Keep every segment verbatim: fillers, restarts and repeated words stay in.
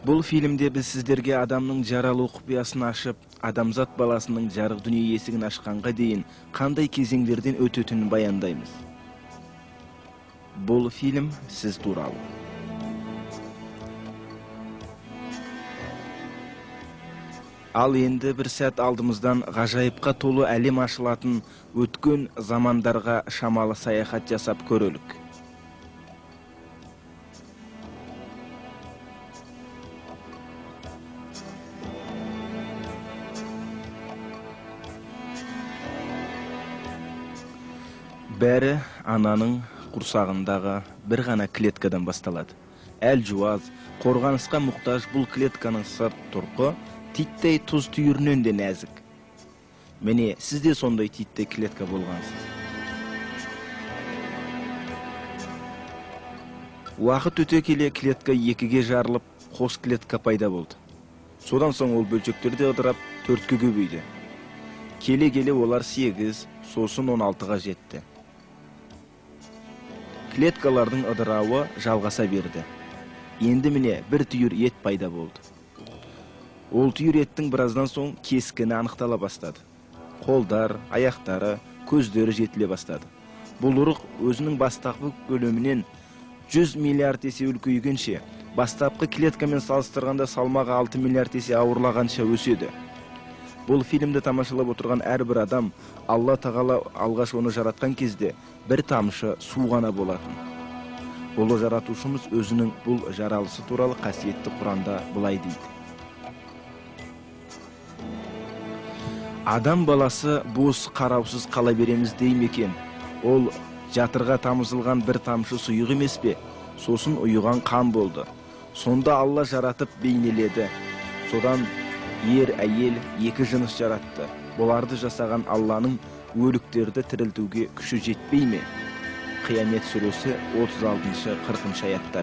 Бұл фильмде біз сіздерге адамның жаралу құпиясын ашып, адамзат баласының жарық дүние есігін ашқанға дейін қандай кезеңдерден өтетінін баяндаймыз. Бұл фильм сіз туралы. Ал енді бір сәт алдымыздан ғажайыпқа толы әлем ашылатын өткен замандарға шамалы саяхат жасап көрелік. Бәрі ананың құрсағындағы бір ғана клеткадан басталады. Әл жуаз, қорғанысқа мұқтаж бұл клетканың сырт тұрқы титтей тұз түйірінен де нәзік. Міне, сіз де сондай титтей клетка болғансыз. Уақыт өте келе клетка екіге жарылып, қос клетка пайда болды. Содан соң ол бөлшектерде ыдырап, төртке көбейді. Келе-келе олар сегіз, сосын он алтыға жетті. Клеткалардың ыдырауы жалғаса берді. Енді міне бір түйір ет пайда болды. Ол түйір еттің біраздан соң кескіні анықтала бастады. Қолдар, аяқтары, көздері жетіле бастады. Бұл ұрық өзінің бастапқы көлемінен жүз миллиард есе үлкейгенше, бастапқы клеткамен салыстырғанда салмағы алты миллиард есе ауырлағанша өседі. Бұл фильмді тамашалап отырған әрбір адам Алла тағала алғаш оны жаратқан кезде бір тамшы су ғана болатын. Ұлы жаратушымыз өзінің бұл жаралысы туралы қасиетті Құранда былай дейді. Адам баласы бос қараусыз қала береміз дей ме екен? Ол жатырға тамызылған бір тамшы сұйық емес пе? Сосын ұйыған қан болды. Сонда Алла жаратып бейнеледі. Содан ер, әйел, екі жыныс жаратты. Бұларды жасаған Алланың өліктерді тірілтуге күші жетпей ме? Қиямет сүресі отыз алтыншы қырқыншы аяттар.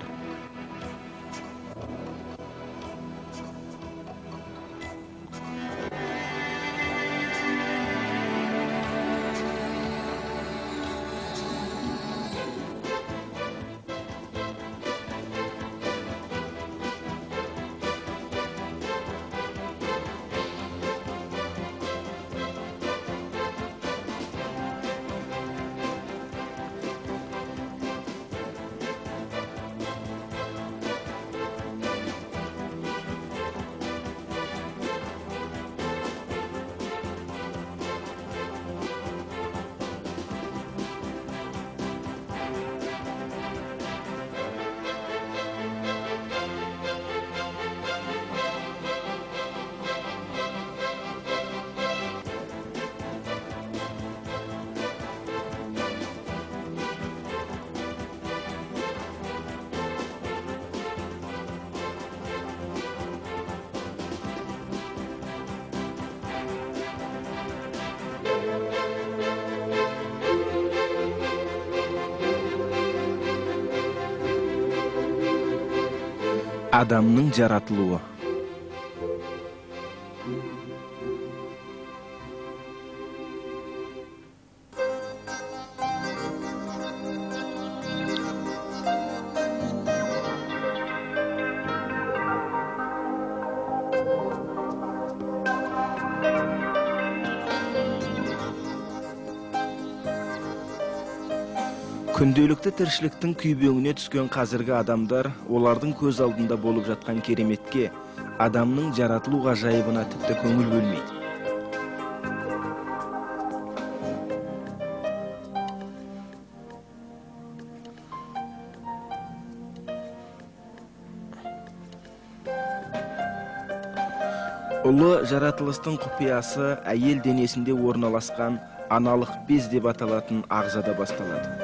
Адамның жаратылуы. Күнделікті тіршіліктің күйбеңіне түскен қазіргі адамдар, олардың көз алдында болып жатқан кереметке, адамның жаратылу ғажайыбына тіпті көңіл бөлмейді. Ұлы жаратылыстың құпиясы әйел денесінде орналасқан аналық без деп аталатын ағзада басталады.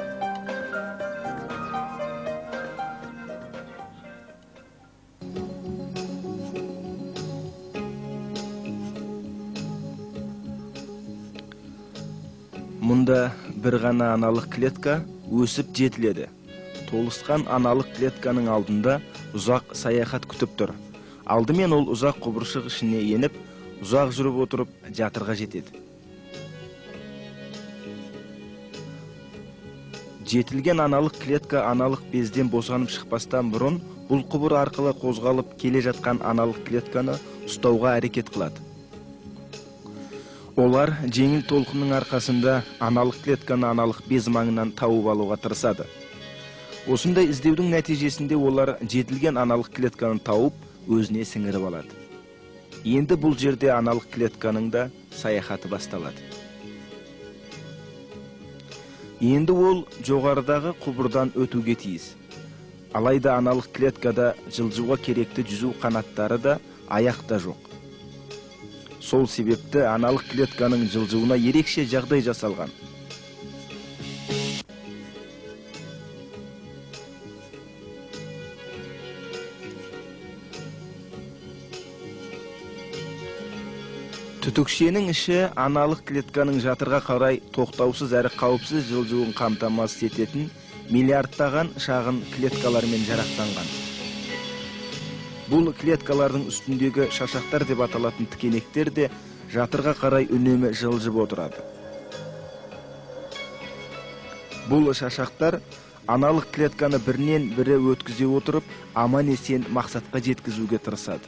Мұнда бір ғана аналық клетка өсіп жетіледі. Толысқан аналық клетканың алдында ұзақ саяхат күтіп тұр. Алдымен ол ұзақ құбыршық ішіне еніп, ұзақ жүріп отырып жатырға жетеді. Жетілген аналық клетка аналық безден босанып шықпастан бұрын бул кубур аркылы козголуп келе жаткан аналық клетканы ұстауға аракет кылат. Олар жеңил толкунун аркасында аналық клетканы аналық без маңынан табып алууга тырышады. Осындай издеудің нәтижесінде олар жетілген аналық клетканы тауып, өзіне сіңіріп алады. Енді бұл жерде аналық клетканың да саяхаты басталады. Енді ол жоғарыдағы құбырдан өтуге тиіс. Алайда аналық клеткада жылжуға керекті жүзу қанаттары да, аяқ та жоқ. Сол себепті аналық клетканың жылжуына ерекше жағдай жасалған. Түтікшенің іші аналық клетканың жатырға қарай тоқтаусыз әрі қауіпсіз жылжуын қамтамасыз ететін миллиардтаған шағын клеткалармен жарақтанған. Бұл клеткалардың үстіндегі шашақтар деп аталатын тікенектер де жатырға қарай үнемі жылжып отырады. Бұл шашақтар аналық клетканы бірінен бірі өткізе отырып, аман-есен мақсатқа жеткізуге тырысады.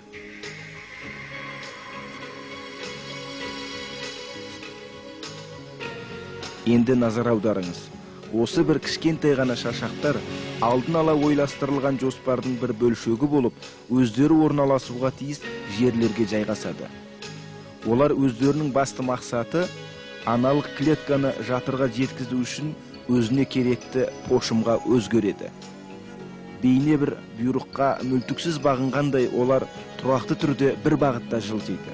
Енді назар аударыңыз. Осы бір кішкентай ғана шашақтар алдын ала ойластырылған жоспардың бір бөлшегі болып, өздері орналасуға тиіс жерлерге жайғасады. Олар өздерінің басты мақсаты аналық клетканы жатырға жеткізу үшін өзіне керекті пошымға өзгереді. Бейне бір бұйрыққа мүлтіксіз бағынғандай олар тұрақты түрде бір бағытта жылжиды.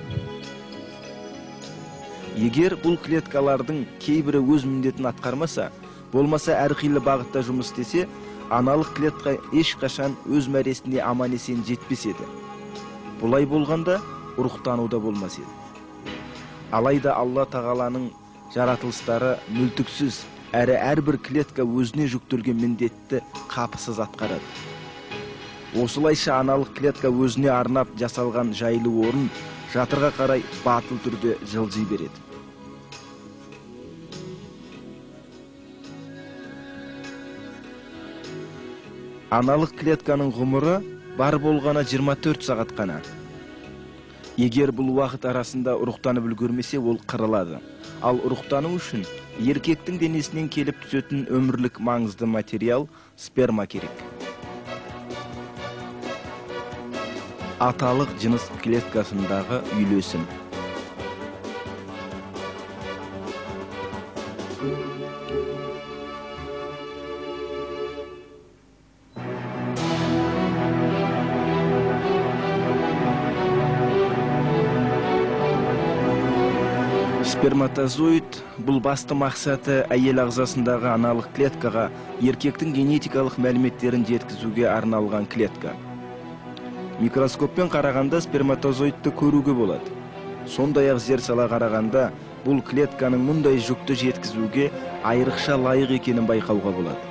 Егер бұл клеткалардың кейбірі өз міндетін атқармаса, болмаса әрқилы бағытта жұмыс істесе, аналық клетка ешқашан өз мәресіне аман-есен жетпес еді. Бұлай болғанда ұрықтануда болмас еді. Алайда Алла тағаланың жаратылыстары мүлтіксіз, әрі әрбір клетка өзіне жүктелген міндетті қапысыз атқарады. Осылайша аналық клетка өзіне арнап жасалған жайлы орын жатырға қарай батыл түрде жылжи береді. Аналық клетканың ғұмыры бар болғаны жиырма төрт сағат қана. Егер бұл уақыт арасында ұрықтанып үлгермесе, ол қырылады. Ал ұрықтану үшін еркектің денесінен келіп түсетін өмірлік маңызды материал сперма керек. Аталық жыныс клеткасындағы үйлесім. Сперматозоид бұл басты мақсаты әйел ағзасындағы аналық клеткаға еркектің генетикалық мәліметтерін жеткізуге арналған клетка. Микроскоппен қарағанда сперматозоидты көруге болады. Сондай-ақ зер сала қарағанда бұл клетканың мұндай жүкті жеткізуге айрықша лайық екенін байқауға болады.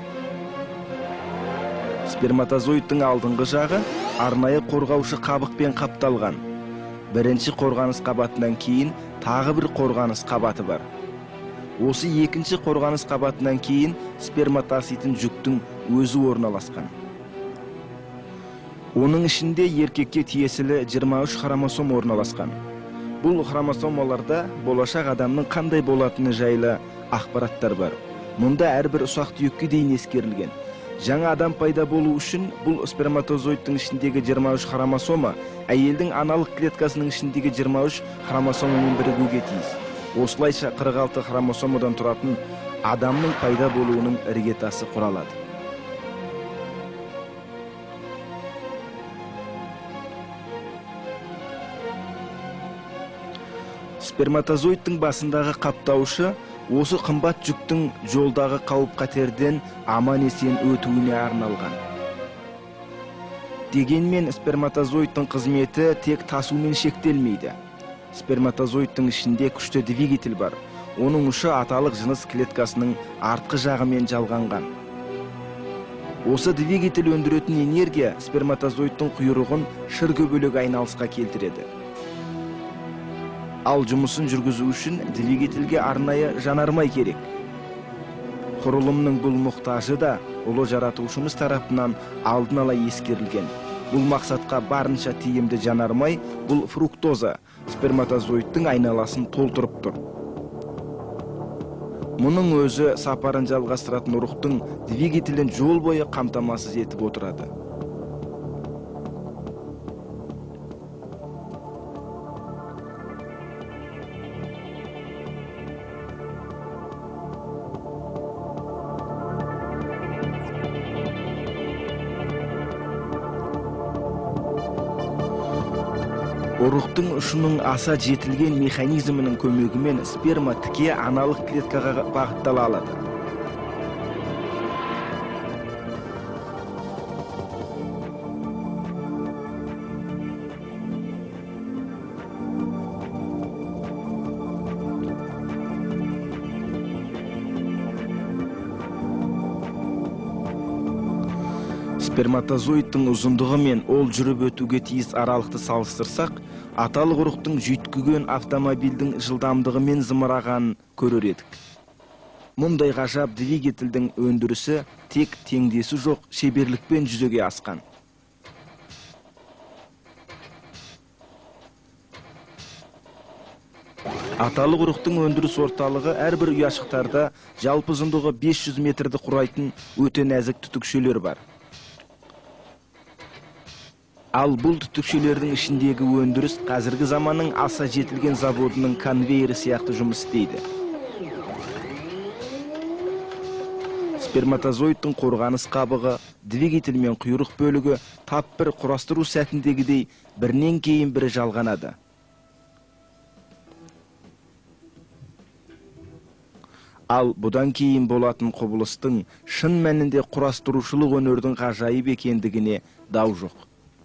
Сперматозоидтың алдыңғы жағы арнайы қорғаушы қабықпен қапталған. Бірінші қорғаныс қабатынан кейін тағы бір қорғаныс қабаты бар. Осы екінші қорғаныс қабатынан кейін сперма таситын жүктің өзі орналасқан. Оның ішінде еркекке тиесілі жиырма үш хромосом орналасқан. Бұл хромосомаларда болашақ адамның қандай болатыны жайлы ақпараттар бар. Мұнда әрбір ұсақ түйекке дейін ескерілген. Жаңа адам пайда болу үшін бұл сперматозоидтың ішіндегі жиырма үш хромосома әйелдің аналық клеткасының ішіндегі жиырма үш хромосомамен бірігуге тиіс. Осылайша қырық алты хромосомадан тұратын адамның пайда болуының іргетасы құралады. Сперматозоидтың басындағы қаптаушы осы қымбат жүктің жолдағы қауіп-қатерден аман-есен өтуіне арналған. Дегенмен сперматозоидтың қызметі тек тасумен шектелмейді. Сперматозоидтың ішінде күшті двигатель бар. Оның ұшы аталық жыныс клеткасының артқы жағымен жалғанған. Осы двигатель өндіретін энергия сперматозоидтың құйрығын шыргөбөлөк айналысқа келтіреді. Ал жұмысын жүргізу үшін двигательге арнайы жанармай керек. Құрылымның бұл мұқтажы да ұлы жаратушымыз тарапынан алдын ала ескерілген. Бұл мақсатқа барынша тиімді жанармай бұл фруктоза сперматозоидтың айналасын толтырып тұр. Мұның өзі сапарын жалғастыратын ұрықтың двигателін жол бойы қамтамасыз етіп отырады. Ұрықтың ұшының аса жетілген механизмінің көмегімен сперма тіке аналық клеткаға бағыттала алады. Сперматозоидтың ұзындығы мен ол жүріп өтуге тиіс аралықты салыстырсақ, аталық ұрықтың жүйткіген автомобильдің жылдамдығы мен зымырағанын көрер едік. Мұндай ғажап двигательдің өндірісі тек теңдесі жоқ шеберлікпен жүзеге асқан. Аталық ұрықтың өндіріс орталығы әрбір ұяшықтарда жалпы ұзындығы бес жүз метрді құрайтын өте нәзік түтікшелер бар. Ал бұл түтікшелердің ішіндегі өндіріс қазіргі заманның аса жетілген заводының конвейері сияқты жұмыс істейді. Сперматозоидтың қорғаныс қабығы, двигатель мен құйрық бөлігі тап бір құрастыру сәтіндегідей бірінен кейін бірі жалғанады. Ал бұдан кейін болатын құбылыстың шын мәнінде құрастырушылық өнердің ғажайып екендігіне дау жоқ.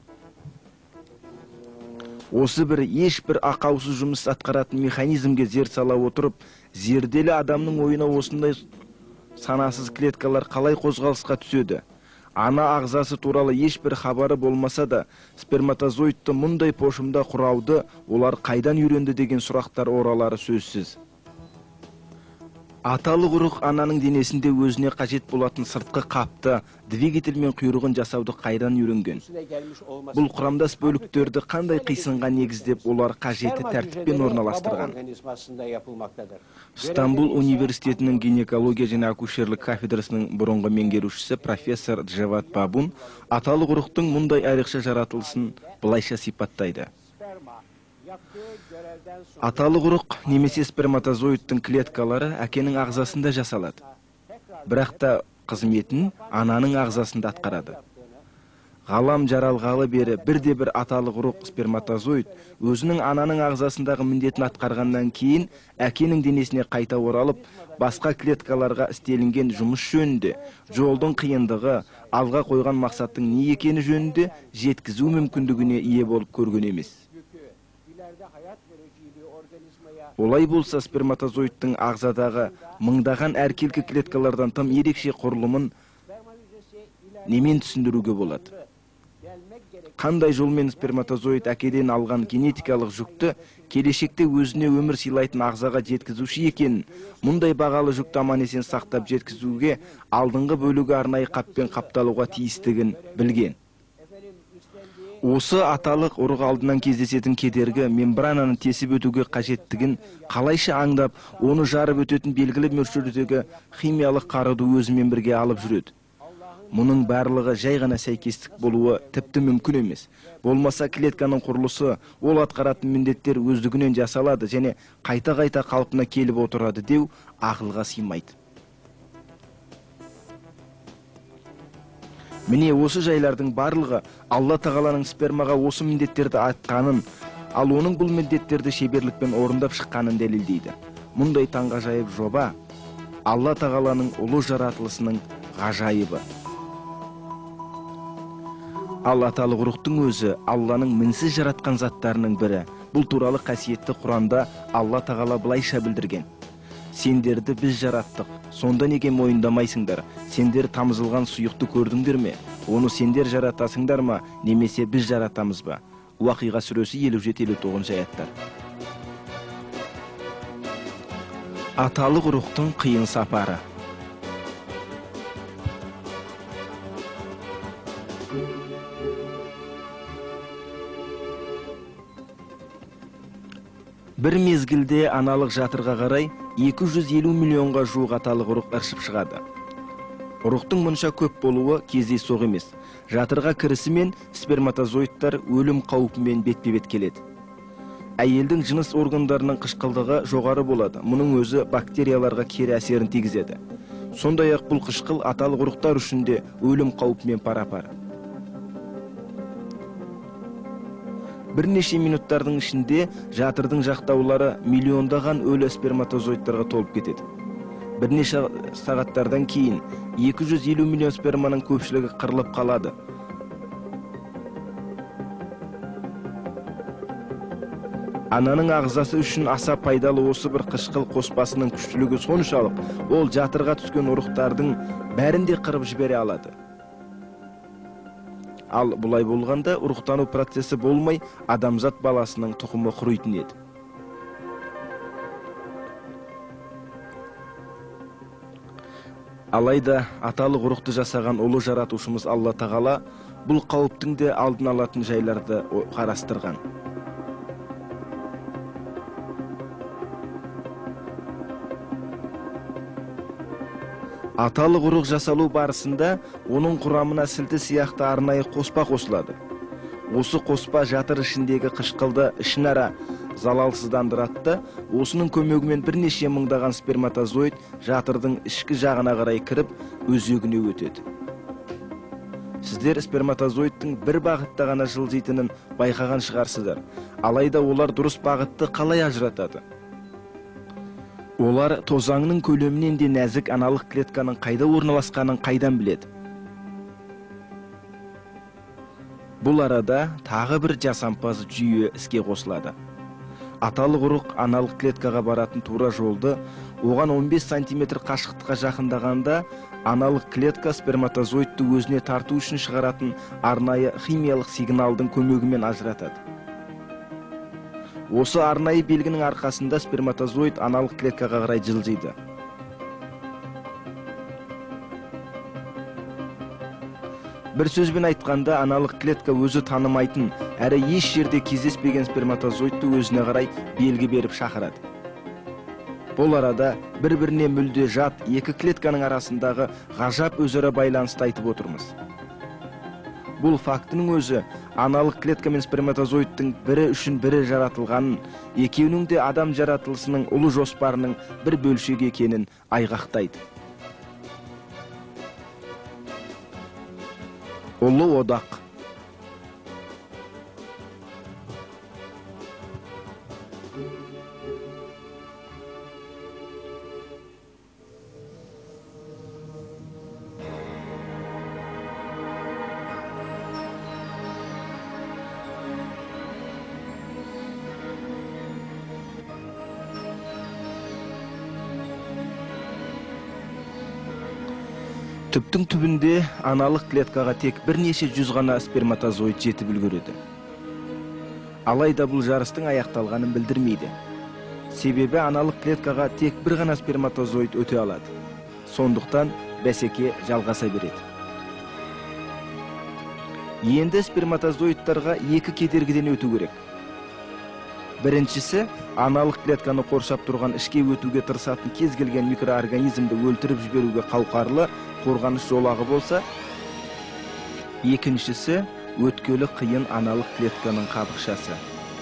Осы бір ешбір ақаусыз жұмыс атқаратын механизмге зер сала отырып, зерделі адамның ойына осындай санасыз клеткалар қалай қозғалысқа түседі. Ана ағзасы туралы ешбір хабары болмаса да, сперматозоидты мұндай пошымда құрауды олар қайдан үйренді деген сұрақтар оралары сөзсіз. Аталық ұрық ананың денесінде өзіне қажет болатын сыртқы қапты, двигатель мен құйрығын жасауды қайдан үйренген. Бұл құрамдас бөліктерді қандай қисынға негіздеп олар қажетті тәртіппен орналастырған. Стамбул университетінің гинекология және акушерлік кафедрасының бұрынғы меңгерушісі профессор Джават Бабун аталық ұрықтың мұндай айрықша жаратылысын былайша сипаттайды. Аталық ұрық немесе сперматозоидтың клеткалары әкенің ағзасында жасалады. Бірақ та қызметін ананың ағзасында атқарады. Ғалам жаралғалы бері бірде-бір аталық ұрық сперматозоид өзінің ананың ағзасындағы міндетін атқарғаннан кейін әкенің денесіне қайта оралып, басқа клеткаларға істелінген жұмыс жөнінде, жолдың қиындығы, алға қойған мақсаттың не екені жөнінде жеткізу мүмкіндігіне ие болып көрген емес. Олай болса, сперматозоидтың ағзадағы мыңдаған әркелкі клеткалардан тым ерекше құрылымын немен түсіндіруге болады? Қандай жолмен сперматозоид әкеден алған генетикалық жүкті келешекте өзіне өмір сыйлайтын ағзаға жеткізуші екенін, мұндай бағалы жүкті аман есен сақтап жеткізуге алдыңғы бөлігі арнайы қаппен қапталуға тиістігін білген. Осы аталық ұрық алдынан кездесетін кедергі мембрананы тесіп өтуге қажеттігін қалайша аңдап, оны жарып өтетін белгілі мөлшердегі химиялық қаруды өзімен бірге алып жүреді. Мұның барлығы жай ғана сәйкестік болуы тіпті мүмкін емес. Болмаса клетканың құрылысы, ол атқаратын міндеттер өздігінен жасалады және қайта-қайта қалпына келіп отырады деу ақылға сыймайды. Міне осы жайлардың барлығы Алла тағаланың спермаға осы міндеттерді айтқанын, ал оның бұл міндеттерді шеберлікпен орындап шыққанын дәлелдейді. Мұндай таңғажайып жоба Алла тағаланың ұлы жаратылысының ғажайыбы. Ал аталық ұрықтың өзі Алланың мінсіз жаратқан заттарының бірі. Бұл туралы қасиетті Құранда Алла тағала былайша білдірген: сендерді біз жараттық, сонда неге мойындамайсыңдар? Сендер тамызылған сұйықты көрдіңдер ме? Оны сендер жаратасыңдар ма, немесе біз жаратамыз ба? Уақиға сүресі елу жеті елу тоғызыншы аяттар. Аталық ұрықтың қиын сапары. Бір мезгілде аналық жатырға қарай екі жүз елу миллионға жуық аталық ұрық ыршып шығады. Ұрықтың мұнша көп болуы кездейсоқ емес. Жатырға кірісімен сперматозоидтар өлім қаупімен бетпе-бет келеді. Әйелдің жыныс органдарының қышқылдығы жоғары болады. Мұның өзі бактерияларға кері әсерін тигізеді. Сондай-ақ бұл қышқыл аталық ұрықтар үшін де өлім қаупімен пара-пар. Бірнеше минуттардың ішінде жатырдың жақтаулары миллиондаған өлі сперматозоидтарға толып кетеді. Бірнеше сағаттардан кейін екі жүз елу миллион сперманың көпшілігі қырылып қалады. Ананың ағзасы үшін аса пайдалы осы бір қышқыл қоспасының күштілігі соншалық, ол жатырға түскен ұрықтардың бәрін де қырып жібере алады. Ал бұлай болғанда ұрықтану процесі болмай, адамзат баласының тұқымы құрайтын еді. Алайда аталық ұрықты жасаған ұлы жаратушымыз Алла Тағала бұл қауіптің де алдын алатын жайларды қарастырған. Аталық ұрық жасалу барысында оның құрамына сілті сияқты арнайы қоспа қосылады. Осы қоспа жатыр ішіндегі қышқылды ішінара залалсыздандырады. Осының көмегімен бірнеше мыңдаған сперматозоид жатырдың ішкі жағына қарай кіріп, өзегіне өтеді. Сіздер сперматозоидтың бір бағытта ғана жылжитынын байқаған шығарсыздар. Алайда олар дұрыс бағытты қалай ажыратады? Олар тозаңның көлемінен де нәзік аналық клетканың қайда орналасқанын қайдан біледі. Бұл арада тағы бір жасампаз жүйе іске қосылады. Аталық ұрық аналық клеткаға баратын тура жолды оған он бес сантиметр қашықтыққа жақындағанда аналық клетка сперматозоидты өзіне тарту үшін шығаратын арнайы химиялық сигналдың көмегімен ажыратады. Осы арнайы белгінің арқасында сперматозоид аналық клеткаға қарай жылжиды. Бір сөзбен айтқанда, аналық клетка өзі танымайтын, әрі еш жерде кездеспеген сперматозоидты өзіне қарай белгі беріп шақырады. Бұл арада бір-біріне мүлде жат екі клетканың арасындағы ғажап өзара байланысты айтып отырмыз. Бұл фактінің өзі аналық клетка мен сперматозоидтың бірі үшін бірі жаратылғанын, екеуінің де адам жаратылысының ұлы жоспарының бір бөлшегі екенін айғақтайды. Ұлы одақ. Түптің түбінде аналық клеткаға тек бірнеше жүз ғана сперматозоид жетіп үлгереді. Алайда бұл жарыстың аяқталғанын білдірмейді. Себебі аналық клеткаға тек бір ғана сперматозоид өте алады. Сондықтан бәсеке жалғаса береді. Енді сперматозоидтарға екі кедергіден өту керек. Біріншісі, аналық клетканы қоршап тұрған ішке өтуге тырысатын кез келген микроорганизмді өлтіріп жіберуге қауқарлы қорғаныш жолағы болса, екіншісі, өткелі қиын аналық клетканың қабықшасы.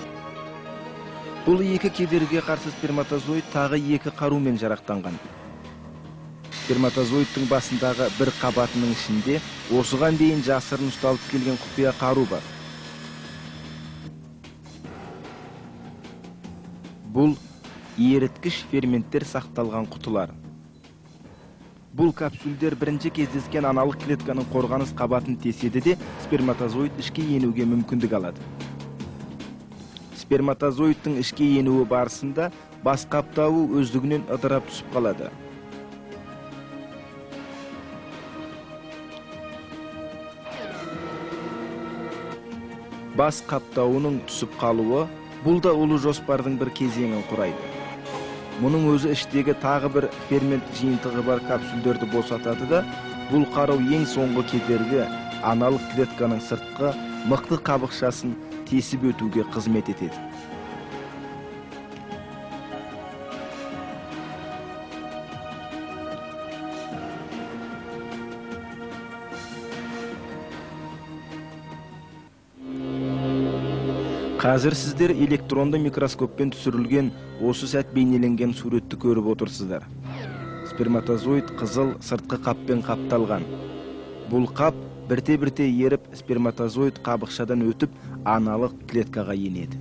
Бұл екі кедергіге қарсы сперматозоид тағы екі қарумен жарақтанған. Сперматозоидтың басындағы бір қабатының ішінде осыған дейін жасырын ұсталып келген құпия қару бар. Бұл еріткіш ферменттер сақталған құтылар. Бұл капсульдер бірінші кездескен аналық клетканың қорғаныс қабатын теседі де сперматозоид ішке енуге мүмкіндік алады. Сперматозоидтың ішке енуі барысында бас қаптауы өздігінен ыдырап түсіп қалады. Бас қаптауының түсіп қалуы бұл да ұлы жоспардың бір кезеңін құрайды. Мұның өзі іштегі тағы бір фермент жиынтығы бар капсульдерді босатады да, бұл қару ең соңғы кедергі аналық клетканың сыртқы мықты қабықшасын тесіп өтуге қызмет етеді. Қазір сіздер электронды микроскоппен түсірілген осы сәт бейнеленген суретті көріп отырсыздар. Сперматозоид қызыл сыртқы қаппен қапталған. Бұл қап бірте-бірте еріп сперматозоид қабықшадан өтіп аналық клеткаға енеді.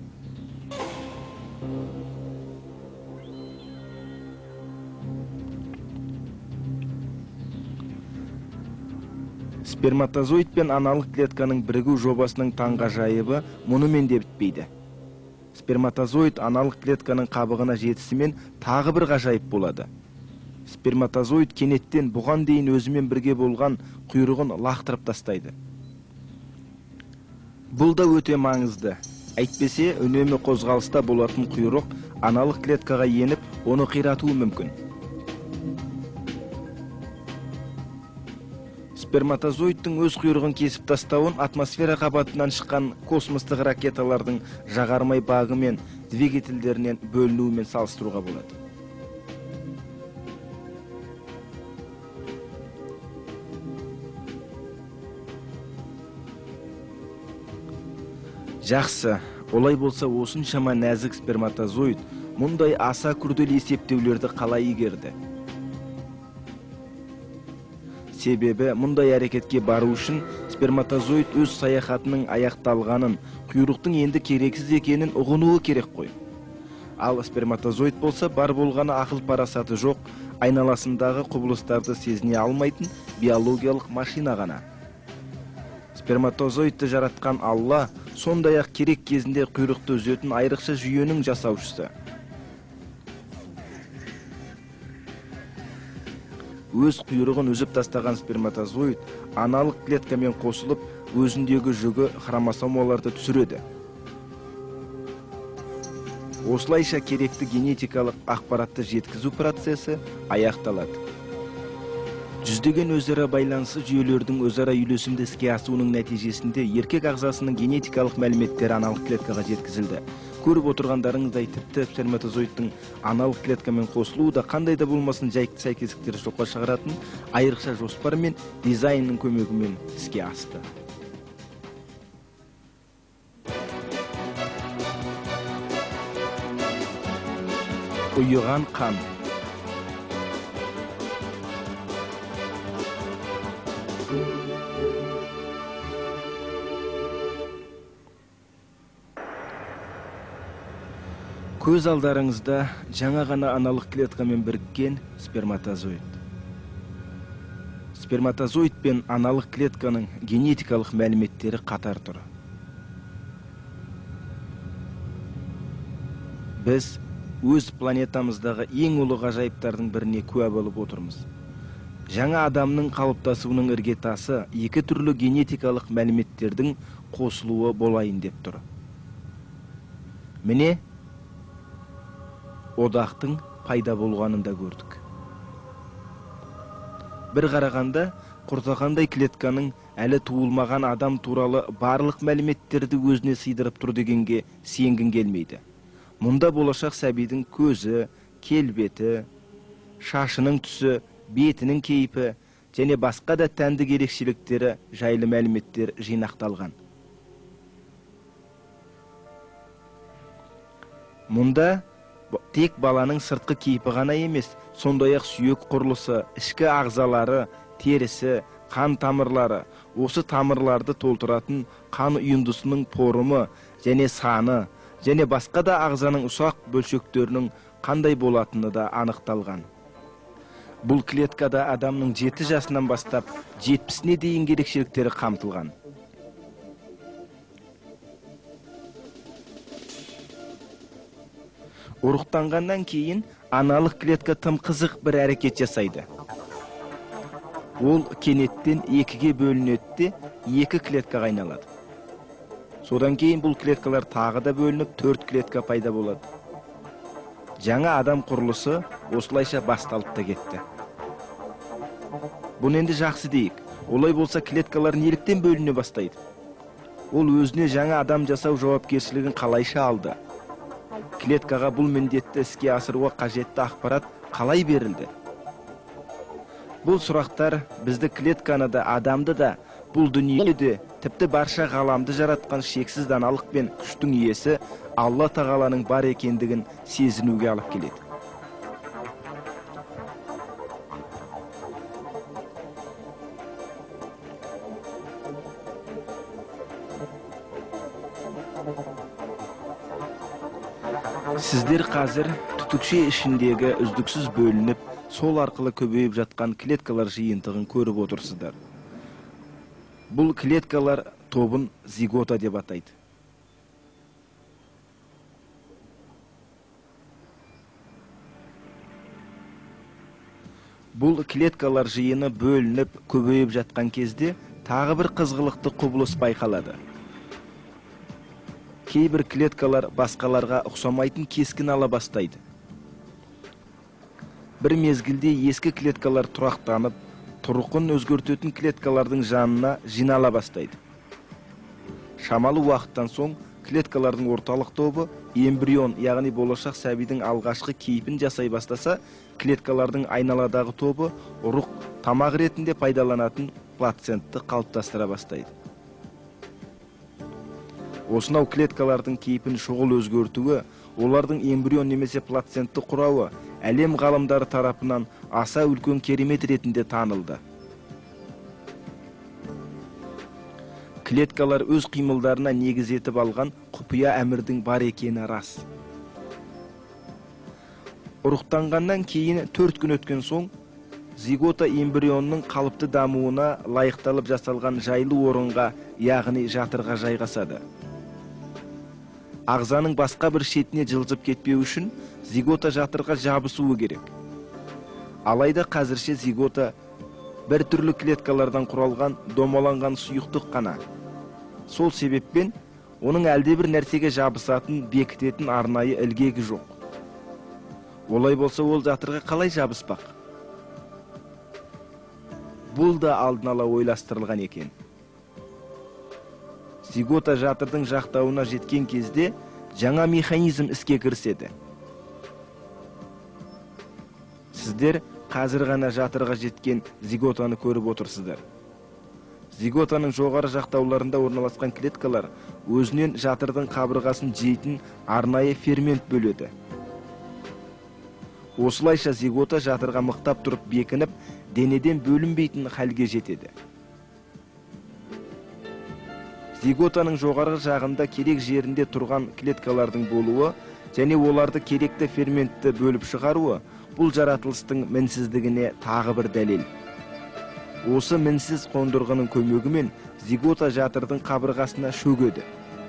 Сперматозоид пен аналық клетканың бірігу жобасының таңғажайыбы мұнымен де бітпейді. Сперматозоид аналық клетканың қабығына жетісімен тағы бір ғажайып болады. Сперматозоид кенеттен бұған дейін өзімен бірге болған құйрығын лақтырып тастайды. Бұл да өте маңызды. Әйтпесе, үнемі қозғалыста болатын құйрық аналық клеткаға еніп, оны қиратуы мүмкін. Сперматозоидтың өз құйрығын кесіп тастауын атмосфера қабатынан шыққан космостық ракеталардың жағармай бағы мен двигательдерінен бөлінуімен салыстыруға болады. Жақсы, олай болса осыншама нәзік сперматозоид мұндай аса күрделі есептеулерді қалай игерді? Себебі, мұндай әрекетке бару үшін сперматозоид өз саяхатының аяқталғанын, құйрықтың енді керексіз екенін ұғынуы керек қой. Ал сперматозоид болса, бар болғаны ақыл парасаты жоқ, айналасындағы құбылыстарды сезіне алмайтын биологиялық машина ғана. Сперматозоидты жаратқан Алла, сондай-ақ керек кезінде құйрықты үзетін айрықша жүйенің жасаушысы. Өз құйрығын үзіп тастаған сперматозоид аналық клеткамен қосылып, өзіндегі жүгі хромосомаларды түсіреді. Осылайша керекті генетикалық ақпаратты жеткізу процесі аяқталады. Жүздеген өзара байланысы жүйелердің өзара үйлесімді іске асуының нәтижесінде еркек ағзасының генетикалық мәліметтері аналық клеткаға жеткізілді. Көріп отырғандарыңыздай тіпті сперматозоидтың аналық клеткамен қосылуы да қандай да болмасын жайықты сәйкестіктерді жоққа шығаратын айрықша жоспар мен дизайнның көмегімен іске асты. Ұйыған қан. Көз алдарыңызда жаңа ғана аналық клеткамен біріккен сперматозоид. Сперматозоид пен аналық клетканың генетикалық мәліметтері қатар тұр. Біз өз планетамыздағы ең ұлы ғажайыптардың біріне куә болып отырмыз. Жаңа адамның қалыптасуының іргетасы екі түрлі генетикалық мәліметтердің қосылуы болайын деп тұр. Міне, одақтың пайда болғанын да көрдік. Бір қарағанда, құртағандай клетканың әлі туылмаған адам туралы барлық мәліметтерді өзіне сыйдырып тұр дегенге сенгін келмейді. Мұнда болашақ сәбидің көзі, келбеті, шашының түсі, бетінің кейпі және басқа да тәндік ерекшеліктері жайлы мәліметтер жинақталған. Мұнда тек баланың сыртқы кейпі ғана емес, сондай-ақ сүйек құрылысы, ішкі ағзалары, терісі, қан тамырлары, осы тамырларды толтыратын қан ұйындысының порымы және саны, және басқа да ағзаның ұсақ бөлшектерінің қандай болатыны да анықталған. Бұл клеткада адамның жеті жасынан бастап жетпісіне дейін ерекшеліктері қамтылған. Ұрықтанғаннан кейін аналық клетка тым қызық бір әрекет жасайды. Ол кенеттен екіге бөлінеді, екі клеткаға айналады. Содан кейін бұл клеткалар тағы да бөлініп, төрт клетка пайда болады. Жаңа адам құрылысы осылайша басталып та кетті. Бұны енді жақсы дейік. Олай болса клеткалар неліктен бөліне бастайды? Ол өзіне жаңа адам жасау жауапкершілігін қалайша алды? Клеткаға бұл міндетті іске асыруға қажетті ақпарат қалай берілді? Бұл сұрақтар бізді клетканы да, адамды да, бұл дүниені де тіпті барша ғаламды жаратқан шексіз даналық пен күштің иесі Алла тағаланың бар екендігін сезінуге алып келеді. Сіздер қазір түтікше ішіндегі үздіксіз бөлініп, сол арқылы көбейіп жатқан клеткалар жиынтығын көріп отырсыздар. Бұл клеткалар тобын зигота деп атайды. Бұл клеткалар жиыны бөлініп, көбейіп жатқан кезде тағы бір қызғылықты құбылыс байқалады. Кейбір клеткалар басқаларға ұқсамайтын кескін ала бастайды. Бір мезгілде ескі клеткалар тұрақтанып, тұрқын өзгертетін клеткалардың жанына жинала бастайды. Шамалы уақыттан соң клеткалардың орталық тобы эмбрион, яғни болашақ сәбидің алғашқы кейпін жасай бастаса, клеткалардың айналадағы тобы ұрық тамақ ретінде пайдаланатын плацентті қалыптастыра бастайды. Осынау клеткалардың кейпін шұғыл өзгертуі, олардың эмбрион немесе плацентті құрауы әлем ғалымдары тарапынан аса үлкен керемет ретінде танылды. Клеткалар өз қимылдарына негіз етіп алған құпия әмірдің бар екені рас. Ұрықтанғаннан кейін төрт күн өткен соң, зигота эмбрионның қалыпты дамуына лайықталып жасалған жайлы орынға, яғни жатырға жайғасады. Ағзаның басқа бір шетіне жылжып кетпеу үшін зигота жатырға жабысуы керек. Алайда қазірше зигота бір түрлі клеткалардан құралған домаланған сұйықтық қана. Сол себеппен оның әлде бір нәрсеге жабысатын, бекітетін арнайы ілгегі жоқ. Олай болса, ол жатырға қалай жабыспақ? Бұл да алдын ала ойластырылған екен. Зигота жатырдың жақтауына жеткен кезде жаңа механизм іске кіріседі. Сіздер қазір ғана жатырға жеткен зиготаны көріп отырсыздар. Зиготаның жоғары жақтауларында орналасқан клеткалар өзінен жатырдың қабырғасын жейтін арнайы фермент бөледі. Осылайша зигота жатырға мықтап тұрып бекініп, денеден бөлінбейтін халге жетеді. Зиготаның жоғары жағында керек жерінде тұрған клеткалардың болуы және оларды керекті ферментті бөліп шығаруы бұл жаратылыстың мінсіздігіне тағы бір дәлел. Осы мінсіз қондырғының көмегімен зигота жатырдың қабырғасына шөгеді.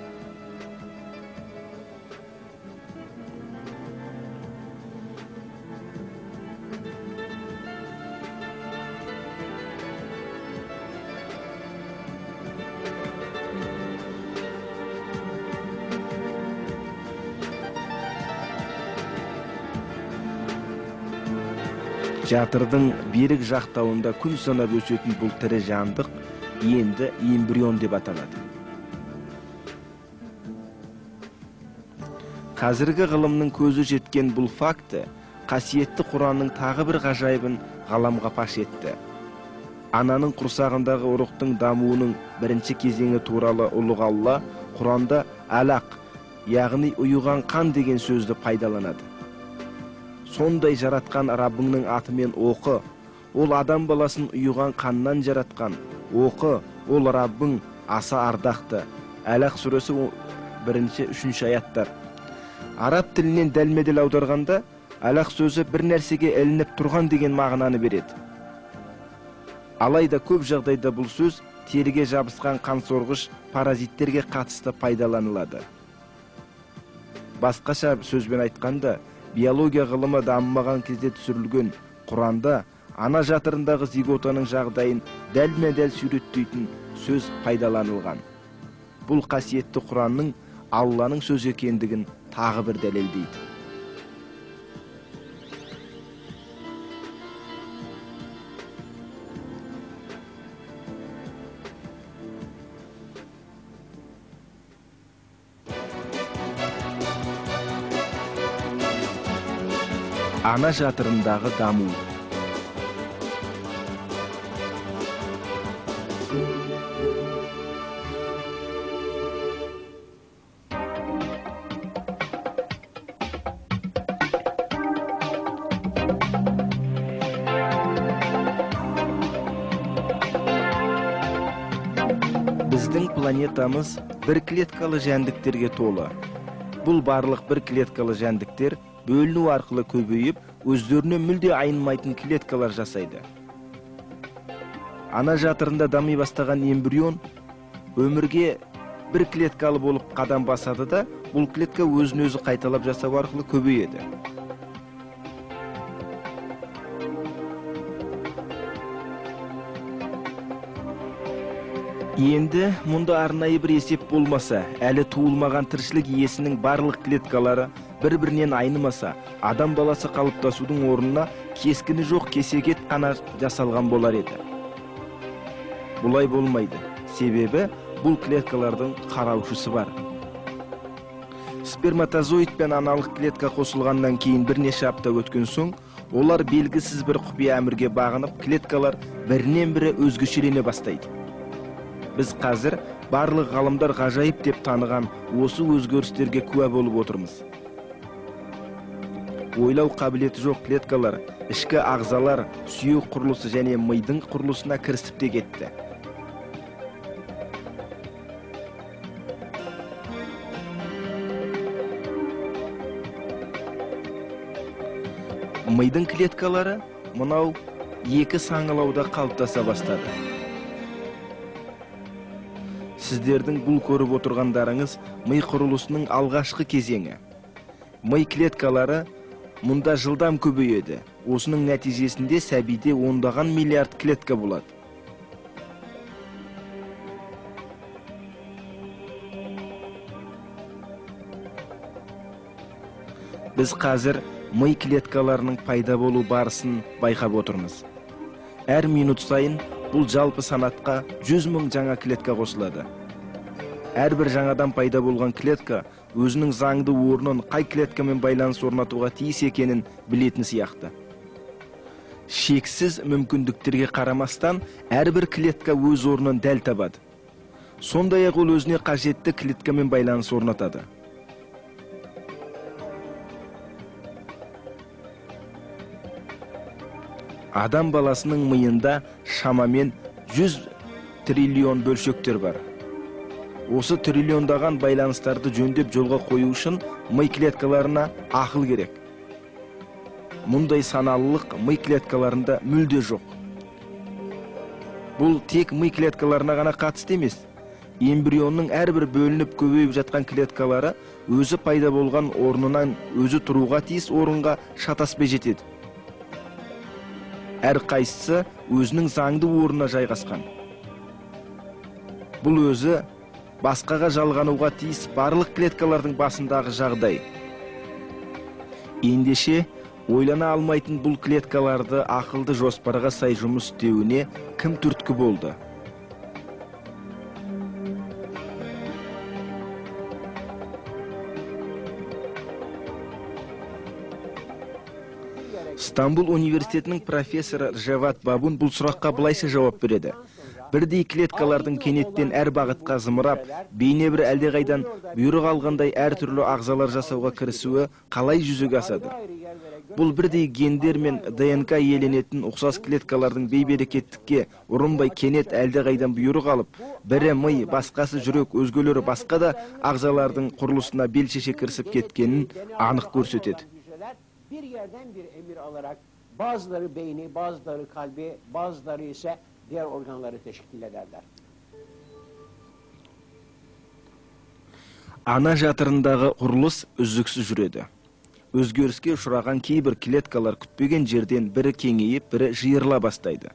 Жатырдың берік жақтауында күн санап өсетін бұл тірі жандық енді эмбрион деп аталады. Қазіргі ғылымның көзі жеткен бұл факті қасиетті Құранның тағы бір ғажайыбын ғаламға паш етті. Ананың құрсағындағы ұрықтың дамуының бірінші кезеңі туралы ұлық Алла Құранда әлақ, яғни ұйыған қан деген сөзді пайдаланады. Сондай жаратқан Раббыңның атымен оқы, ол адам баласын ұйыған қаннан жаратқан. Оқы, ол Раббың аса ардақты. Әлақ сүресі бірінші, үшінші аяттар. Араб тілінен дәлме-дәл аударғанда, әлақ сөзі бір нәрсеге ілініп тұрған деген мағынаны береді. Алайда көп жағдайда бұл сөз теріге жабысқан қансорғыш паразиттерге қатысты пайдаланылады. Басқаша сөзбен айтқанда, биология ғылымы дамымаған кезде түсірілген Құранда ана жатырындағы зиготаның жағдайын дәлме-дәл суреттейтін сөз пайдаланылған. Бұл қасиетті Құранның Алланың сөзі екендігін тағы бір дәлелдейді. Ана жатырындағы даму. планетамыз бір клеткалы жәндіктерге толы. Бұл барлық бір клеткалы жәндіктер бөліну арқылы көбейіп, өздеріне мүлде айнымайтын клеткалар жасайды. Ана жатырында дами бастаған эмбрион өмірге бір клеткалы болып қадам басады да, бұл клетка өзін өзі қайталап жасау арқылы көбейеді. Енді мұнда арнайы бір есеп болмаса, әлі туылмаған тіршілік иесінің барлық клеткалары бір-бірінен айнымаса, адам баласы қалыптасудың орнына кескіні жоқ кесекет қана жасалған болар еді. Бұлай болмайды, себебі бұл клеткалардың қараушысы бар. Сперматозоид пен аналық клетка қосылғаннан кейін бірнеше апта өткен соң, олар белгісіз бір құпия әмірге бағынып, клеткалар бірінен бірі өзгешелене бастайды. Біз қазір барлық ғалымдар ғажайып деп таныған осы өзгерістерге куә болып отырмыз. Ойлау қабілеті жоқ клеткалар, ішкі ағзалар, сүйек құрылысы және мидың құрылысына кірісіп те кетті. Мидың клеткалары мынау екі саңылауда қалыптаса бастады. Сіздердің бұл көріп отырғандарыңыз ми құрылысының алғашқы кезеңі. Ми клеткалары мұнда жылдам көбейеді. Осының нәтижесінде сәбиде ондаған миллиард клетка болады. Біз қазір ми клеткаларының пайда болу барысын байқап отырмыз. Әр минут сайын бұл жалпы санатқа жүз мың жаңа клетка қосылады. Әрбір жаңадан пайда болған клетка өзінің заңды орнын қай клеткамен байланыс орнатуға тиіс екенін білетін сияқты. Шексіз мүмкіндіктерге қарамастан, әрбір клетка өз орнын дәл табады. Сондай-ақ ол өзіне қажетті клеткамен байланыс орнатады. Адам баласының миында шамамен жүз триллион бөлшектер бар. Осы триллиондаған байланыстарды жөндеп жолға қою үшін ми клеткаларына ақыл керек. Мұндай саналылық ми клеткаларында мүлде жоқ. Бұл тек ми клеткаларына ғана қатысты емес. Эмбрионның әрбір бөлініп көбейіп жатқан клеткалары өзі пайда болған орнынан өзі тұруға тиіс орынға шатаспай жетеді. Әр қайсысы өзінің заңды орнына жайғасқан. Бұл өзі басқаға жалғануға тиіс барлық клеткалардың басындағы жағдай. Ендеше, ойлана алмайтын бұл клеткаларды ақылды жоспарға сай жұмыс істеуіне кім түрткі болды? Стамбул университетінің профессоры Жават Бабун бұл сұраққа былайша жауап береді. Бірдей клеткалардың кенеттен әр бағытқа зымырап, бейне бір әлдеқайдан бұйрық алғандай әртүрлі ағзалар жасауға кірісуі қалай жүзеге асады? Бұл бірдей гендер мен ДНК иеленетін ұқсас клеткалардың бейберекеттікке ұрынбай кенет әлдеқайдан бұйрық алып, бірі ми, басқасы жүрек, өзгелері басқа да ағзалардың құрылысына белшеше кірісіп кеткенін анық көрсетеді. Bir yerden bir emir alarak bazıları beyni, bazıları kalbi, bazıları ise diğer organları teşkil ederler. Ана жатырындағы құрылыс үздіксіз жүреді. Өзгеріске ұшыраған кейбір клеткалар күтпеген жерден бірі кеңейіп, бірі жиырыла бастайды.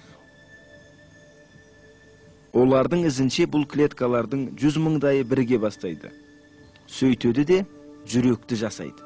Олардың ізінше бұл клеткалардың жүз мыңдайы бірге бастайды. Сөйтеді де жүректі жасайды.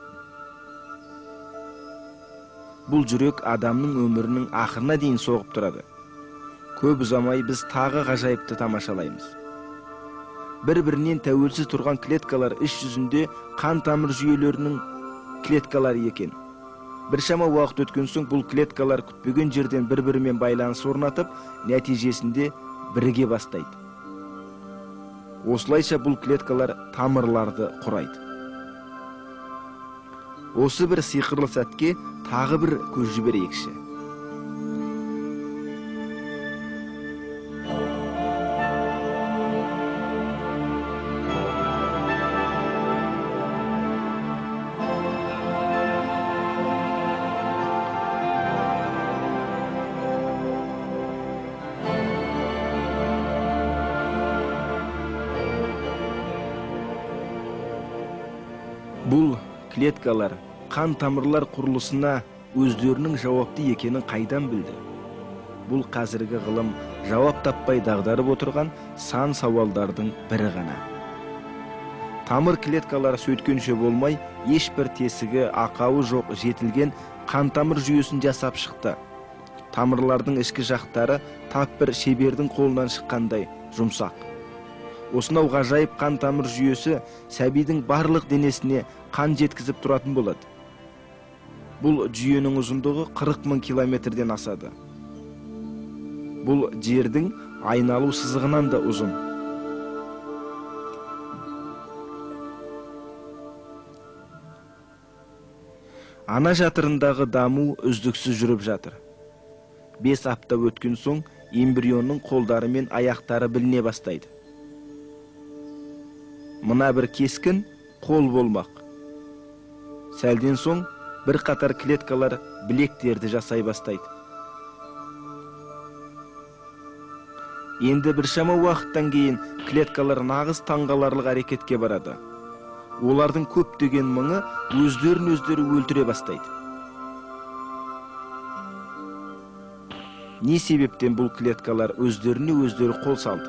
Бұл жүрек адамның өмірінің ақырына дейін соғып тұрады. Көп ұзамай біз тағы ғажайыпты тамашалаймыз. Бір-бірінен тәуелсіз тұрған клеткалар іш жүзінде қан тамыр жүйелерінің клеткалары екен. Біршама уақыт өткен соң бұл клеткалар күтпеген жерден бір-бірімен байланыс орнатып, нәтижесінде біріге бастайды. Осылайша бұл клеткалар тамырларды құрайды. Осы бір сиқырлы сәтке тағы бір көз жіберейікші. Бұл клеткалар қан тамырлар құрылысына өздерінің жауапты екенін қайдан білді? Бұл қазіргі ғылым жауап таппай дағдарып отырған сан сауалдардың бірі ғана. Тамыр клеткалары сөйткенше болмай, ешбір тесігі, ақауы жоқ жетілген қан тамыр жүйесін жасап шықты. Тамырлардың ішкі жақтары тап бір шебердің қолынан шыққандай жұмсақ. Осынау ғажайып қан тамыр жүйесі сәбидің барлық денесіне қан жеткізіп тұратын болады. Бұл жүйенің ұзындығы қырық мың километрден асады. Бұл жердің айналу сызығынан да ұзын. Ана жатырындағы даму үздіксіз жүріп жатыр. Бес апта өткен соң эмбрионның қолдары мен аяқтары біліне бастайды. Мына бір кескін қол болмақ. Сәлден соң бір қатар клеткалар білектерді жасай бастайды. Енді біршама уақыттан кейін клеткалар нағыз таңғаларлық әрекетке барады. Олардың көптеген мыңы өздерін өздері өлтіре бастайды. Не себептен бұл клеткалар өздеріне өздері қол салды?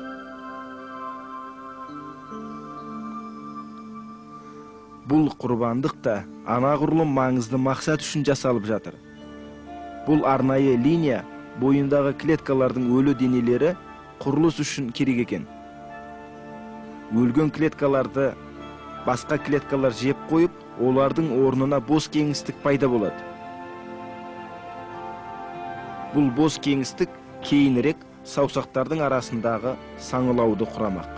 Бұл құрбандық та анағұрлым маңызды мақсат үшін жасалып жатыр. Бұл арнайы линия бойындағы клеткалардың өлі денелері құрылыс үшін керек екен. Өлген клеткаларды басқа клеткалар жеп қойып, олардың орнына бос кеңістік пайда болады. Бұл бос кеңістік кейінірек саусақтардың арасындағы саңылауды құрамақ.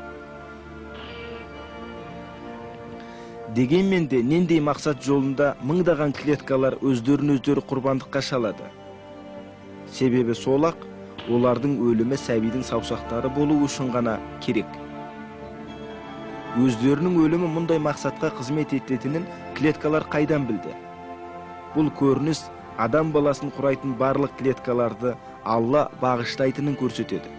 Дегенмен де нендей мақсат жолында мыңдаған клеткалар өздерін өздері құрбандыққа шалады. Себебі сол-ақ, олардың өлімі сәбидің саусақтары болу үшін ғана керек. Өздерінің өлімі мұндай мақсатқа қызмет ететінін клеткалар қайдан білді? Бұл көрініс адам баласын құрайтын барлық клеткаларды Алла бағыштайтынын көрсетеді.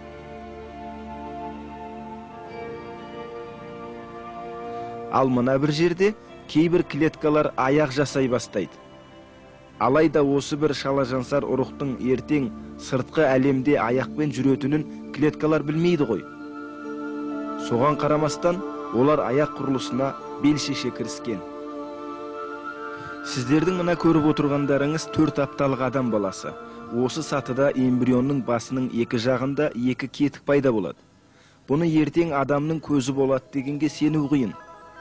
Ал мына бір жерде кейбір клеткалар аяқ жасай бастайды. Алайда осы бір шалажансар ұрықтың ертең сыртқы әлемде аяқпен жүретінін клеткалар білмейді ғой. Соған қарамастан, олар аяқ құрылысына бел шеше кіріскен. Сіздердің мына көріп отырғандарыңыз төрт апталық адам баласы. Осы сатыда эмбрионның басының екі жағында екі кетік пайда болады. Бұны ертең адамның көзі болады дегенге сену қиын.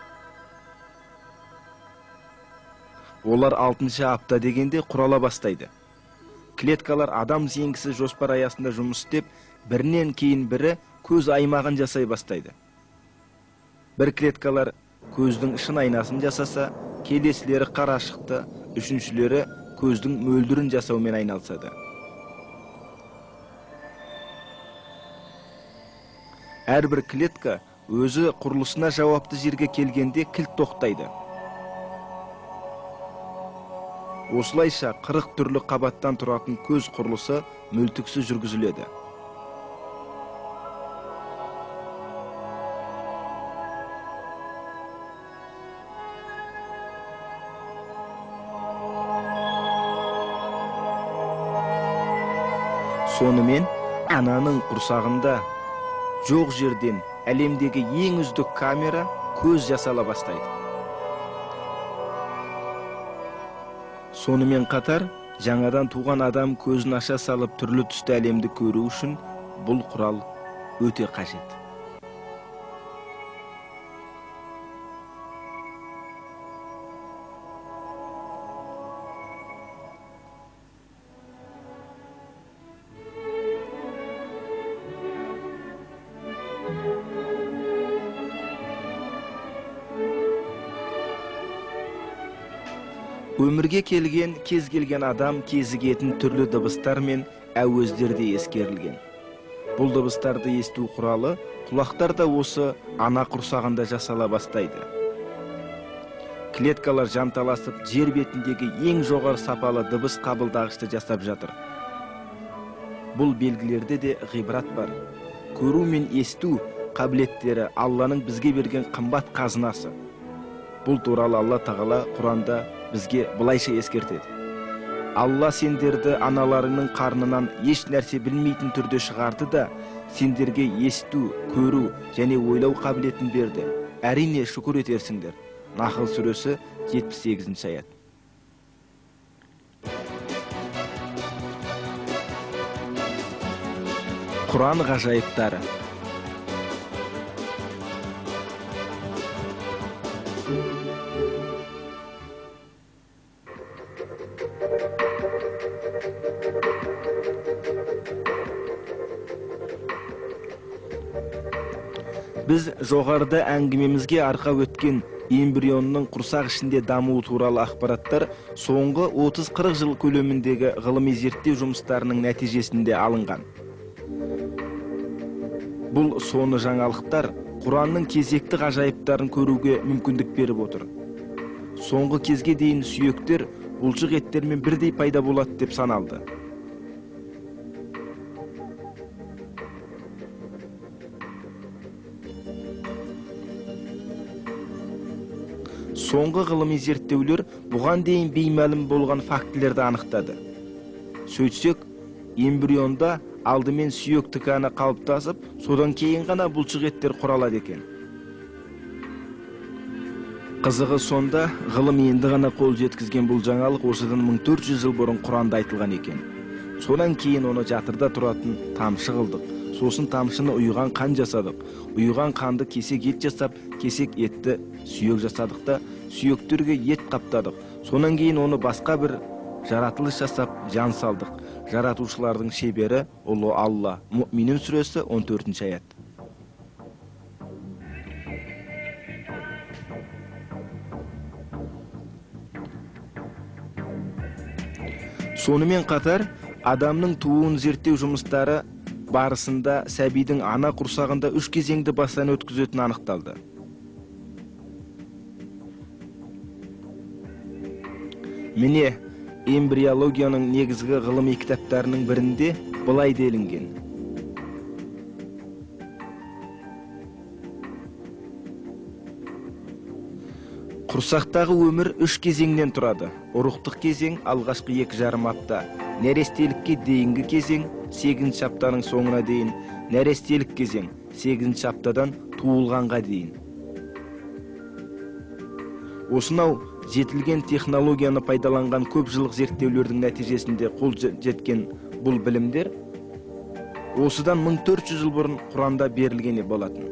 Олар алтыншы апта дегенде құрала бастайды. Клеткалар адам зеңгісі жоспар аясында жұмыс істеп, бірінен кейін бірі көз аймағын жасай бастайды. Бір клеткалар көздің шын айнасын жасаса, келесілері қарашықты, үшіншілері көздің мөлдірін жасаумен айналысады. Әрбір клетка өзі құрылысына жауапты жерге келгенде кілт тоқтайды. Осылайша қырық түрлі қабаттан тұратын көз құрылысы мүлтіксіз жүргізіледі. Сонымен ананың құрсағында жоқ жерден әлемдегі ең үздік камера көз жасала бастайды. Сонымен қатар, жаңадан туған адам көзін аша салып түрлі түсті әлемді көру үшін бұл құрал өте қажет. Өмірге келген кез келген адам кезігетін түрлі дыбыстар мен әуездерде ескерілген. Бұл дыбыстарды есту құралы құлақтар да осы ана құрсағында жасала бастайды. Клеткалар жанталасып жер бетіндегі ең жоғары сапалы дыбыс қабылдағышты жасап жатыр. Бұл белгілерде де ғибрат бар. Көру мен есту қабілеттері Алланың бізге берген қымбат қазынасы. Бұл туралы Алла Тағала Құранда бізге былайша ескертеді. Алла сендерді аналарының қарнынан еш нәрсе білмейтін түрде шығарды да, сендерге есту, көру және ойлау қабілетін берді. Әрине шүкір етерсіңдер. Нахл сүресі жетпіс сегізінші аят. Құран ғажайыптары. Біз жоғарыда әңгімемізге арқа өткен эмбрионның құрсақ ішінде дамуы туралы ақпараттар соңғы отыз қырық жыл көлеміндегі ғылыми зерттеу жұмыстарының нәтижесінде алынған. Бұл соны жаңалықтар Құранның кезекті ғажайыптарын көруге мүмкіндік беріп отыр. Соңғы кезге дейін сүйектер бұлшық еттермен бірдей пайда болады деп саналды. Соңғы ғылыми зерттеулер бұған дейін беймәлім болған фактілерді анықтады. Сөйтсек, эмбрионда алдымен сүйек тіканы қалыптасып, содан кейін ғана бұлшық еттер құралады екен. Қызығы сонда, ғылым енді ғана қол жеткізген бұл жаңалық осыдан мың төрт жүз жыл бұрын Құранда айтылған екен. Содан кейін оны жатырда тұратын тамшы қылдық. Сосын тамшыны ұйыған қан жасадық. Ұйыған қанды кесек ет жасап, кесек етті сүйек жасадық та, сүйектерге ет қаптадық. Сонан кейін оны басқа бір жаратылыс жасап, жан салдық. Жаратушылардың шебері ұлы Алла. Мүъминун сүресі он төртінші аят. Сонымен қатар, адамның тууын зерттеу жұмыстары барысында сәбидің ана құрсағында үш кезеңді бастан өткізетіні анықталды. Міне, эмбриологияның негізгі ғылыми кітаптарының бірінде былай делінген. Құрсақтағы өмір үш кезеңнен тұрады. Ұрықтық кезең алғашқы екі жарым апта, нәрестелікке дейінгі кезең сегізінші аптаның соңына дейін, нәрестелік кезең сегізінші аптадан туылғанға дейін. Осынау жетілген технологияны пайдаланған көп жылық зерттеулердің нәтижесінде қол жеткен бұл білімдер осыдан мың төрт жүз жыл бұрын Құранда берілгені болатын.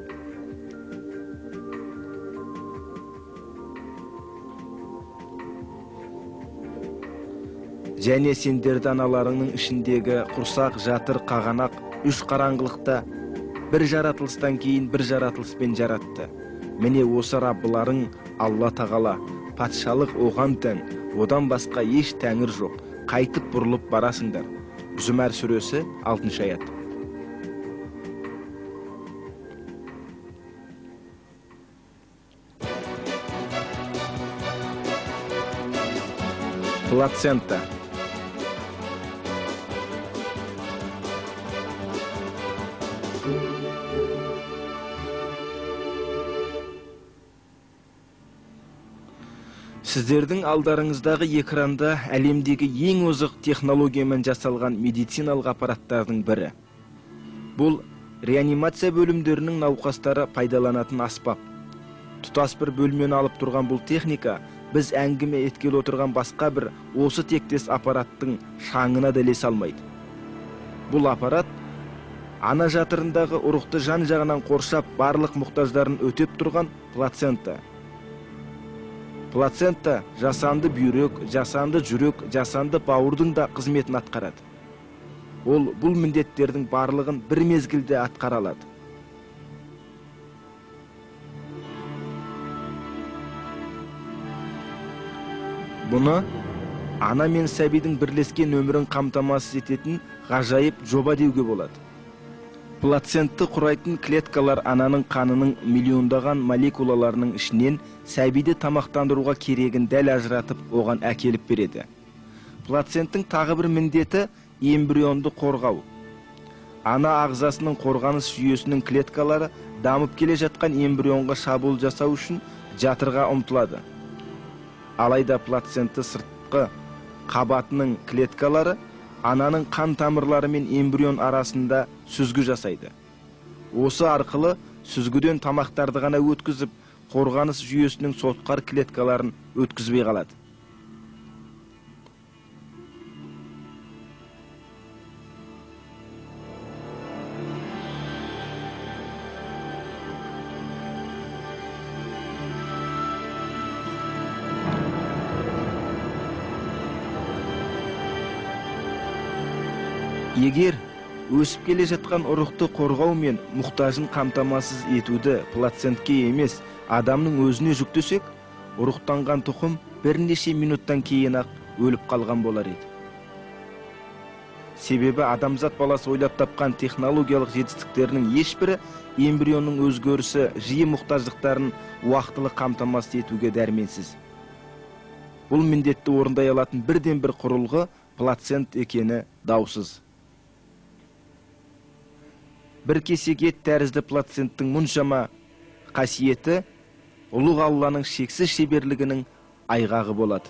Және сендерді аналарыңның ішіндегі құрсақ, жатыр, қағанақ, үш қараңғылықта бір жаратылыстан кейін бір жаратылыспен жаратты. Міне осы Раббыларың Алла Тағала, патшалық оған тән, одан басқа еш тәңір жоқ, қайтып бұрылып барасыңдар. Зүмәр сүресі алтыншы аят. Плацента. Сіздердің алдарыңыздағы экранда әлемдегі ең озық технологиямен жасалған медициналық аппараттардың бірі. Бұл реанимация бөлімдерінің науқастары пайдаланатын аспап. Тұтас бір бөлмені алып тұрған бұл техника біз әңгіме еткелі отырған басқа бір осы тектес аппараттың шаңына да ілесе алмайды. Бұл аппарат ана жатырындағы ұрықты жан жағынан қоршап барлық мұқтаждарын өтеп тұрған плацента. Плацента жасанды бүйрек, жасанды жүрек, жасанды бауырдың да қызметін атқарады. Ол бұл міндеттердің барлығын бір мезгілде атқара алады. Бұны ана мен сәбидің бірлескен өмірін қамтамасыз ететін ғажайып жоба деуге болады. Плацентті құрайтын клеткалар ананың қанының миллиондаған молекулаларының ішінен сәбиді тамақтандыруға керегін дәл ажыратып оған әкеліп береді. Плаценттің тағы бір міндеті эмбрионды қорғау. Ана ағзасының қорғаныс жүйесінің клеткалары дамып келе жатқан эмбрионға шабуыл жасау үшін жатырға ұмтылады. Алайда плацента сыртқы қабатының клеткалары ананың қан тамырлары мен эмбрион арасында сүзгі жасайды. Осы арқылы сүзгіден тамақтарды ғана өткізіп, қорғаныс жүйесінің сотқар клеткаларын өткізбей қалады. Егер өсіп келе жатқан ұрықты қорғау мен мұқтажын қамтамасыз етуді плацентке емес, адамның өзіне жүктесек, ұрықтанған тұқым бірнеше минуттан кейін-ақ өліп қалған болар еді. Себебі адамзат баласы ойлап тапқан технологиялық жетістіктерінің ешбірі эмбрионның өзгерісі жиі мұқтаждықтарын уақытылы қамтамасыз етуге дәрменсіз. Бұл міндетті орындай алатын бірден бір құрылғы плацент екені даусыз. Бір кесек ет тәрізді плаценттің мұншама қасиеті ұлық Алланың шексіз шеберлігінің айғағы болады.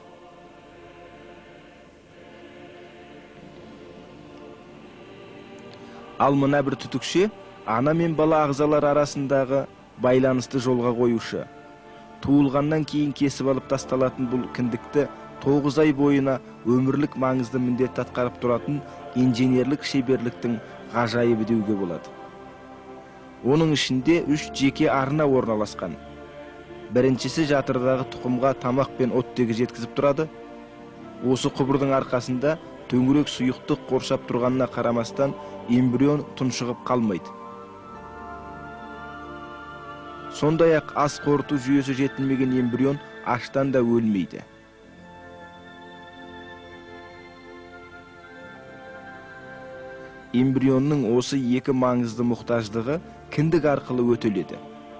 Ал мына бір түтікше ана мен бала ағзалар арасындағы байланысты жолға қоюшы. Туылғаннан кейін кесіп алып тасталатын бұл кіндікті тоғыз ай бойына өмірлік маңызды міндет атқарып тұратын инженерлік шеберліктің ғажайыбы деуге болады. Оның ішінде үш жеке арна орналасқан. Біріншісі жатырдағы тұқымға тамақ пен оттегі жеткізіп тұрады. Осы құбырдың арқасында төңірек сұйықтық қоршап тұрғанына қарамастан эмбрион тұншығып қалмайды. Сондай-ақ ас қорыту жүйесі жетілмеген эмбрион аштан да өлмейді. Эмбрионның осы екі маңызды мұқтаждығы кіндік арқылы өтеледі.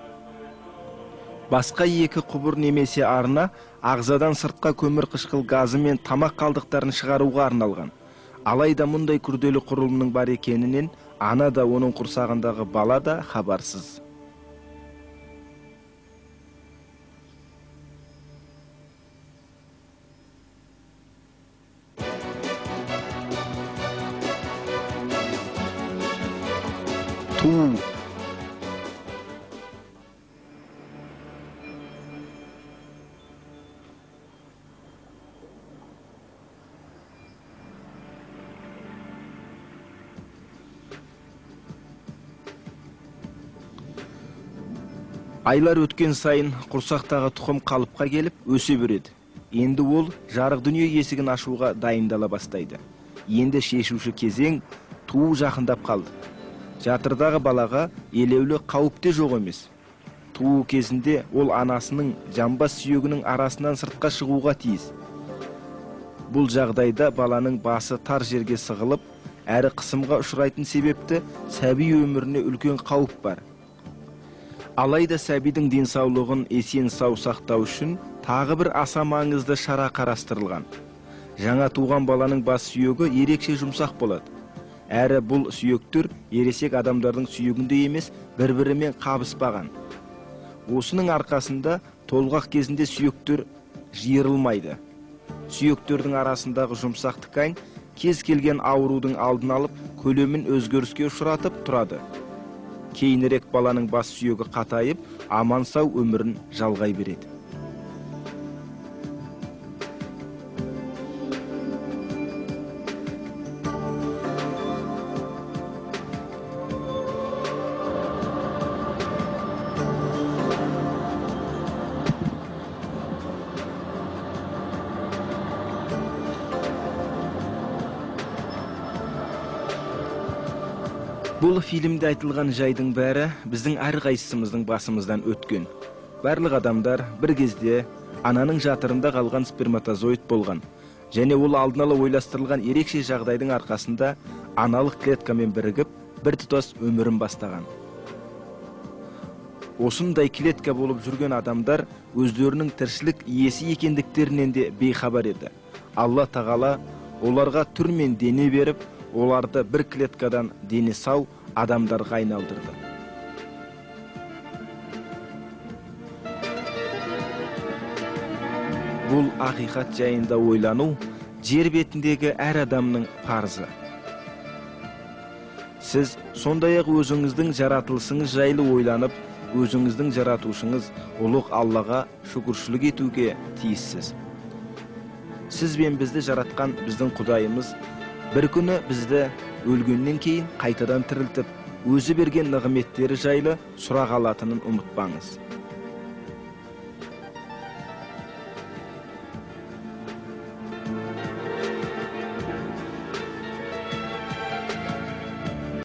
Басқа екі құбыр немесе арна ағзадан сыртқа көмір қышқыл газы мен тамақ қалдықтарын шығаруға арналған. Алайда мұндай күрделі құрылымның бар екенінен ана да оның құрсағындағы бала да хабарсыз. Туу. Айлар өткен сайын құрсақтағы тұқым қалыпқа келіп өсе береді. Енді ол жарық дүние есігін ашуға дайындала бастайды. Енді шешуші кезең туу жақындап қалды. Жатырдағы балаға елеулі қауіпте жоқ емес. Туу кезінде ол анасының жамбас сүйегінің арасынан сыртқа шығуға тиіс. Бұл жағдайда баланың басы тар жерге сығылып, әрі қысымға ұшырайтын себепті сәби өміріне үлкен қауіп бар. Алайда сәбидің денсаулығын есен сау сақтау үшін тағы бір аса маңызды шара қарастырылған. Жаңа туған баланың бас сүйегі ерекше жұмсақ болады. Әрі бұл сүйектер ересек адамдардың сүйегінде емес, бір-бірімен қабыспаған. Осының арқасында толғақ кезінде сүйектер жиырылмайды. Сүйектердің арасындағы жұмсақ ткань кез келген аурудың алдын алып, көлемін өзгеріске ұшыратып тұрады. Кейінірек баланың бас сүйегі қатайып, аман сау өмірін жалғай береді. Бұл фильмде айтылған жайдың бәрі біздің әрқайсымыздың басымыздан өткен. Барлық адамдар бір кезде ананың жатырында қалған сперматозоид болған. Және ол алдын ала ойластырылған ерекше жағдайдың арқасында аналық клеткамен бірігіп, бір тұтас өмірін бастаған. Осындай клетка болып жүрген адамдар өздерінің тіршілік иесі екендіктерінен де бейхабар еді. Алла тағала оларға түр мен дене беріп, оларды бір клеткадан дені сау адамдарға айналдырды. Бұл ақиқат жайында ойлану жер бетіндегі әр адамның парызы. Сіз сондай-ақ өзіңіздің жаратылысыңыз жайлы ойланып, өзіңіздің жаратушыңыз ұлық Аллаға шүкіршілік етуге тиіссіз. Сіз бен бізді жаратқан біздің Құдайымыз бір күні бізді өлгеннен кейін қайтадан тірілтіп, өзі берген нығметтері жайлы сұрақ алатынын ұмытпаңыз.